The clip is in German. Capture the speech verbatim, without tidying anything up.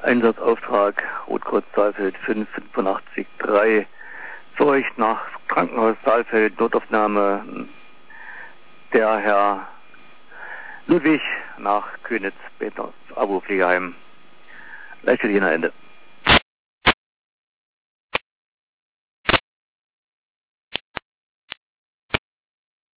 Einsatzauftrag Rotkreuz Saalfeld fünf fünfundachtzig drei. Für euch nach Krankenhaus Saalfeld, Notaufnahme der Herr Ludwig nach Königs, Peters, Abo-Pflegeheim. Leichte Ende.